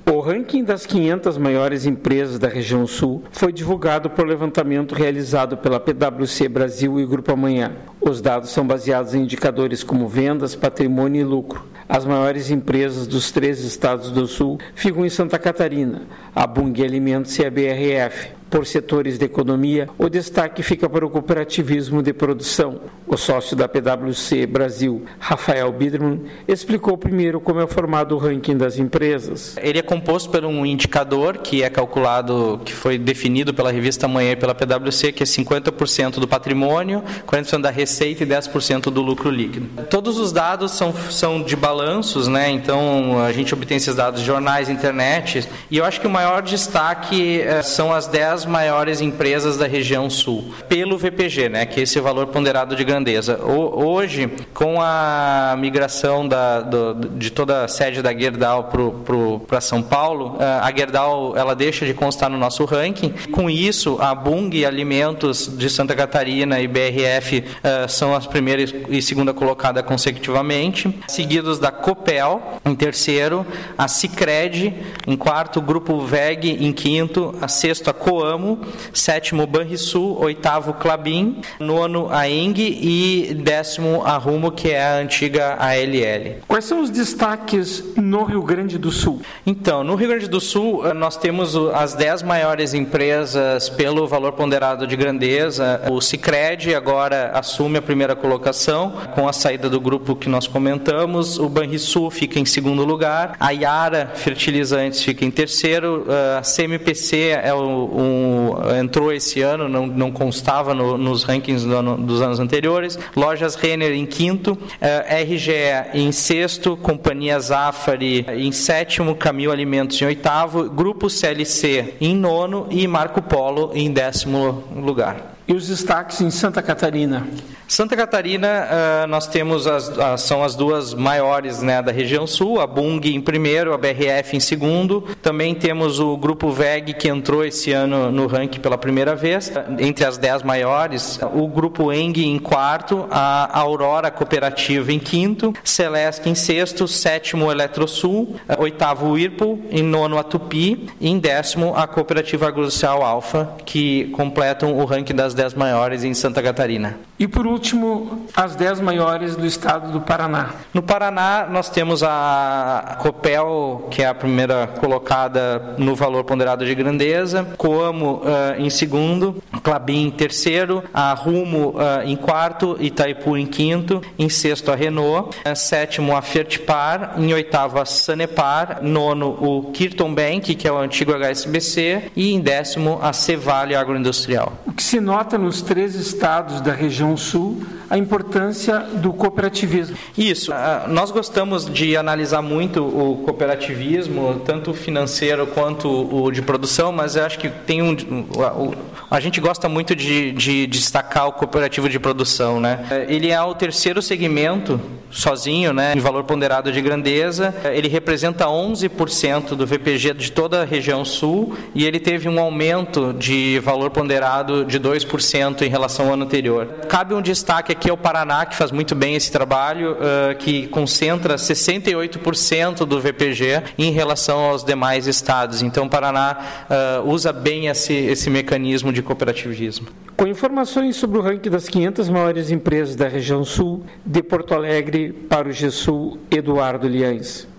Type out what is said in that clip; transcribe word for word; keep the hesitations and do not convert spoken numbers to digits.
O ranking das quinhentas maiores empresas da região sul foi divulgado por levantamento realizado pela P W C Brasil e Grupo Amanhã. Os dados são baseados em indicadores como vendas, patrimônio e lucro. As maiores empresas dos três estados do sul ficam em Santa Catarina, a Bunge Alimentos e a B R F. Por setores da economia, o destaque fica para o cooperativismo de produção. O sócio da P W C Brasil, Rafael Biderman, explicou primeiro como é formado o ranking das empresas. Ele é composto por um indicador que é calculado, que foi definido pela revista Amanhã e pela P W C, que é cinquenta por cento do patrimônio, quarenta por cento da receita e dez por cento do lucro líquido. Todos os dados são, são de balanços, né? Então a gente obtém esses dados de jornais, internet, e eu acho que o maior destaque é, são as dez maiores empresas da região sul, pelo V P G, né, que é esse valor ponderado de grandeza. O, hoje, com a migração da, do, de toda a sede da Gerdau para São Paulo, a Gerdau ela deixa de constar no nosso ranking. Com isso, a Bunge Alimentos de Santa Catarina e B R F uh, são as primeiras e segunda colocada consecutivamente, seguidos da Copel em terceiro, a Sicredi em quarto, Grupo V E G em quinto, a sexto a Coamo, sétimo Banrisul, oitavo Klabin, nono a Eng e décimo a Rumo, que é a antiga A L L. Quais são os destaques no Rio Grande do Sul? Então, no Rio Grande do Sul, nós temos as dez maiores empresas pelo valor ponderado de grandeza. O Sicredi agora assume a primeira colocação, com a saída do grupo que nós comentamos. O Banrisul fica em segundo lugar. A Yara Fertilizantes fica em terceiro. A C M P C é o, um entrou esse ano, não, não constava no, nos rankings do ano, dos anos anteriores. Lojas Renner em quinto, eh, R G E em sexto, Companhia Zafari em sétimo, Camil Alimentos em oitavo, Grupo C L C em nono e Marco Polo em décimo lugar. E os destaques em Santa Catarina? Santa Catarina, uh, nós temos, as, as, são as duas maiores, né, da região sul, a Bunge em primeiro, a B R F em segundo. Também temos o Grupo V E G, que entrou esse ano no ranking pela primeira vez, entre as dez maiores. O Grupo Eng em quarto, a Aurora Cooperativa em quinto, Celesc em sexto, sétimo Eletrosul, oitavo Whirlpool, em nono a Tupi e em décimo a Cooperativa Agroindustrial Alfa, que completam o ranking das dez maiores em Santa Catarina. E por último, as dez maiores do estado do Paraná. No Paraná, nós temos a Copel, que é a primeira colocada no valor ponderado de grandeza, Coamo uh, em segundo, Klabin em terceiro, a Rumo uh, em quarto, Itaipu em quinto, em sexto a Renault, em sétimo a Fertipar, em oitavo a Sanepar, nono o Kirton Bank, que é o antigo H S B C, e em décimo a Cevale Agroindustrial. O que se nota nos três estados da região sul, a importância do cooperativismo. Isso, nós gostamos de analisar muito o cooperativismo, tanto o financeiro quanto o de produção, mas eu acho que tem um, a gente gosta muito de, de destacar o cooperativo de produção, né? Ele é o terceiro segmento, sozinho, né, em valor ponderado de grandeza, ele representa onze por cento do V P G de toda a região sul e ele teve um aumento de valor ponderado de dois por cento em relação ao ano anterior. Cabe um destaque aqui ao Paraná, que faz muito bem esse trabalho, uh, que concentra sessenta e oito por cento do V P G em relação aos demais estados. Então, o Paraná uh, usa bem esse, esse mecanismo de cooperativismo. Com informações sobre o ranking das quinhentas maiores empresas da região sul, de Porto Alegre para o G Sul, Eduardo Liães.